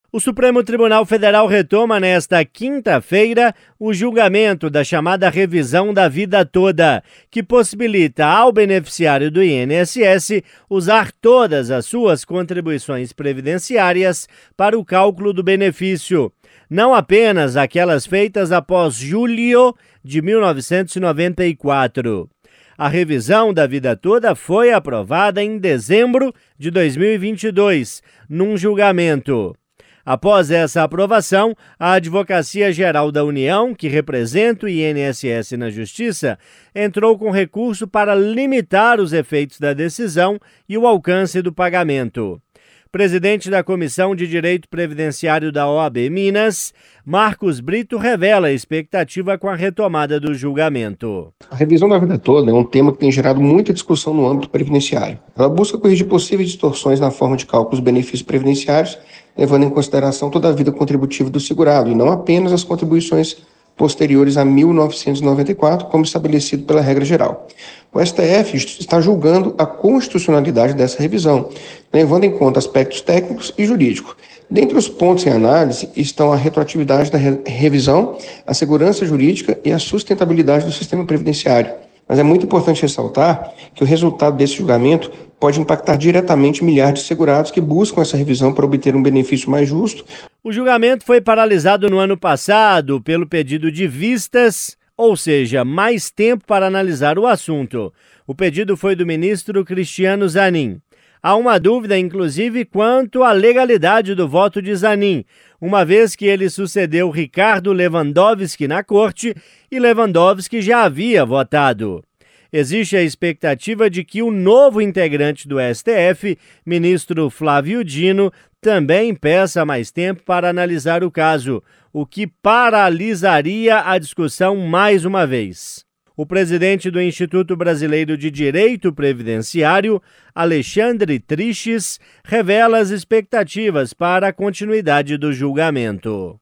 O Supremo Tribunal Federal retoma nesta quinta-feira o julgamento da chamada revisão da vida toda, que possibilita ao beneficiário do INSS usar todas as suas contribuições previdenciárias para o cálculo do benefício, não apenas aquelas feitas após julho de 1994. A revisão da vida toda foi aprovada em dezembro de 2022, num julgamento. Após essa aprovação, a Advocacia Geral da União, que representa o INSS na Justiça, entrou com recurso para limitar os efeitos da decisão e o alcance do pagamento. Presidente da Comissão de Direito Previdenciário da OAB Minas, Marcos Brito revela a expectativa com a retomada do julgamento. A revisão da vida toda é um tema que tem gerado muita discussão no âmbito previdenciário. Ela busca corrigir possíveis distorções na forma de cálculo dos benefícios previdenciários, levando em consideração toda a vida contributiva do segurado e não apenas as contribuições posteriores a 1994, como estabelecido pela regra geral. O STF está julgando a constitucionalidade dessa revisão, levando em conta aspectos técnicos e jurídicos. Dentre os pontos em análise estão a retroatividade da revisão, a segurança jurídica e a sustentabilidade do sistema previdenciário. Mas é muito importante ressaltar que o resultado desse julgamento pode impactar diretamente milhares de segurados que buscam essa revisão para obter um benefício mais justo. O julgamento foi paralisado no ano passado pelo pedido de vistas, ou seja, mais tempo para analisar o assunto. O pedido foi do ministro Cristiano Zanin. Há uma dúvida, inclusive, quanto à legalidade do voto de Zanin, uma vez que ele sucedeu Ricardo Lewandowski na corte e Lewandowski já havia votado. Existe a expectativa de que o novo integrante do STF, ministro Flávio Dino, também peça mais tempo para analisar o caso, o que paralisaria a discussão mais uma vez. O presidente do Instituto Brasileiro de Direito Previdenciário, Alexandre Triches, revela as expectativas para a continuidade do julgamento.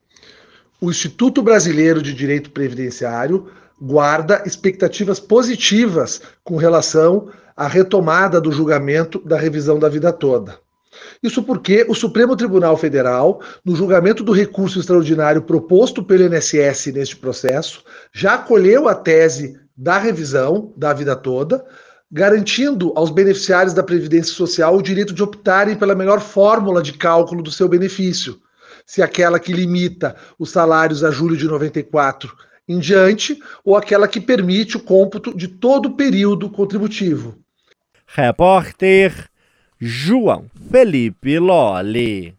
O Instituto Brasileiro de Direito Previdenciário guarda expectativas positivas com relação à retomada do julgamento da revisão da vida toda. Isso porque o Supremo Tribunal Federal, no julgamento do recurso extraordinário proposto pelo INSS neste processo, já acolheu a tese da revisão da vida toda, garantindo aos beneficiários da Previdência Social o direito de optarem pela melhor fórmula de cálculo do seu benefício, se aquela que limita os salários a julho de 94 em diante, ou aquela que permite o cômputo de todo o período contributivo. Repórter João Felipe Lolli.